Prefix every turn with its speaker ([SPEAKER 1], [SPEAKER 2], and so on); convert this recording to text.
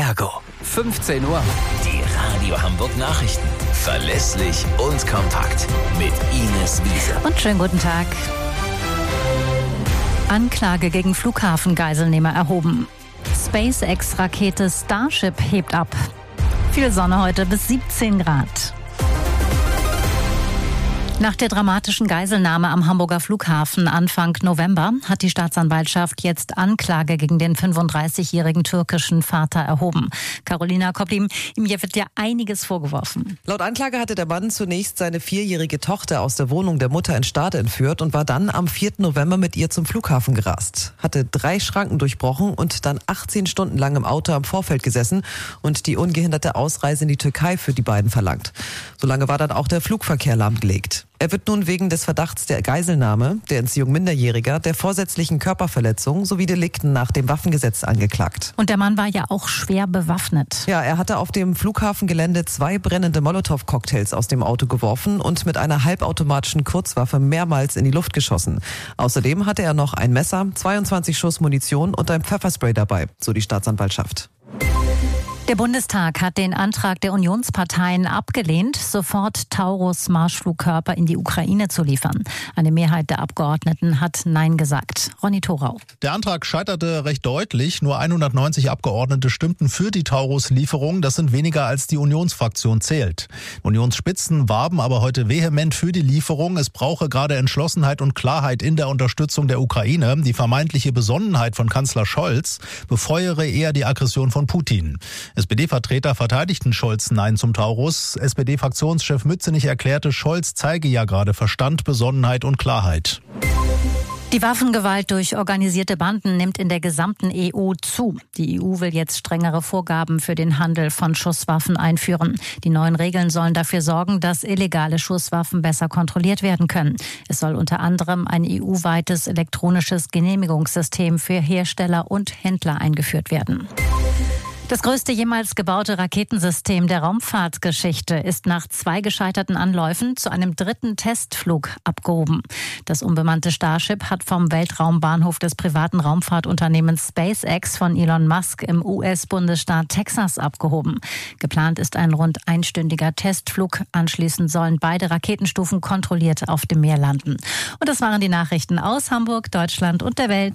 [SPEAKER 1] Ergo, 15 Uhr.
[SPEAKER 2] Die Radio Hamburg Nachrichten. Verlässlich und kompakt. Mit Ines Wiese.
[SPEAKER 3] Und schönen guten Tag. Anklage gegen Flughafengeiselnehmer erhoben. SpaceX-Rakete Starship hebt ab. Viel Sonne heute bis 17 Grad. Nach der dramatischen Geiselnahme am Hamburger Flughafen Anfang November hat die Staatsanwaltschaft jetzt Anklage gegen den 35-jährigen türkischen Vater erhoben. Carolina Kopplim, ihm wird ja einiges vorgeworfen.
[SPEAKER 4] Laut Anklage hatte der Mann zunächst seine 4-jährige Tochter aus der Wohnung der Mutter in Stade entführt und war dann am 4. November mit ihr zum Flughafen gerast. Hatte 3 Schranken durchbrochen und dann 18 Stunden lang im Auto am Vorfeld gesessen und die ungehinderte Ausreise in die Türkei für die beiden verlangt. Solange war dann auch der Flugverkehr lahmgelegt. Er wird nun wegen des Verdachts der Geiselnahme, der Entziehung Minderjähriger, der vorsätzlichen Körperverletzung sowie Delikten nach dem Waffengesetz angeklagt.
[SPEAKER 3] Und der Mann war ja auch schwer bewaffnet.
[SPEAKER 4] Ja, er hatte auf dem Flughafengelände 2 brennende Molotow-Cocktails aus dem Auto geworfen und mit einer halbautomatischen Kurzwaffe mehrmals in die Luft geschossen. Außerdem hatte er noch ein Messer, 22 Schuss Munition und ein Pfefferspray dabei, so die Staatsanwaltschaft.
[SPEAKER 3] Der Bundestag hat den Antrag der Unionsparteien abgelehnt, sofort Taurus-Marschflugkörper in die Ukraine zu liefern. Eine Mehrheit der Abgeordneten hat Nein gesagt. Ronny Thorau.
[SPEAKER 5] Der Antrag scheiterte recht deutlich. Nur 190 Abgeordnete stimmten für die Taurus-Lieferung. Das sind weniger, als die Unionsfraktion zählt. Unionsspitzen warben aber heute vehement für die Lieferung. Es brauche gerade Entschlossenheit und Klarheit in der Unterstützung der Ukraine. Die vermeintliche Besonnenheit von Kanzler Scholz befeuere eher die Aggression von Putin. SPD-Vertreter verteidigten Scholz Nein zum Taurus. SPD-Fraktionschef Mützenich erklärte, Scholz zeige ja gerade Verstand, Besonnenheit und Klarheit.
[SPEAKER 3] Die Waffengewalt durch organisierte Banden nimmt in der gesamten EU zu. Die EU will jetzt strengere Vorgaben für den Handel von Schusswaffen einführen. Die neuen Regeln sollen dafür sorgen, dass illegale Schusswaffen besser kontrolliert werden können. Es soll unter anderem ein EU-weites elektronisches Genehmigungssystem für Hersteller und Händler eingeführt werden. Das größte jemals gebaute Raketensystem der Raumfahrtgeschichte ist nach 2 gescheiterten Anläufen zu einem 3. Testflug abgehoben. Das unbemannte Starship hat vom Weltraumbahnhof des privaten Raumfahrtunternehmens SpaceX von Elon Musk im US-Bundesstaat Texas abgehoben. Geplant ist ein rund einstündiger Testflug. Anschließend sollen beide Raketenstufen kontrolliert auf dem Meer landen. Und das waren die Nachrichten aus Hamburg, Deutschland und der Welt.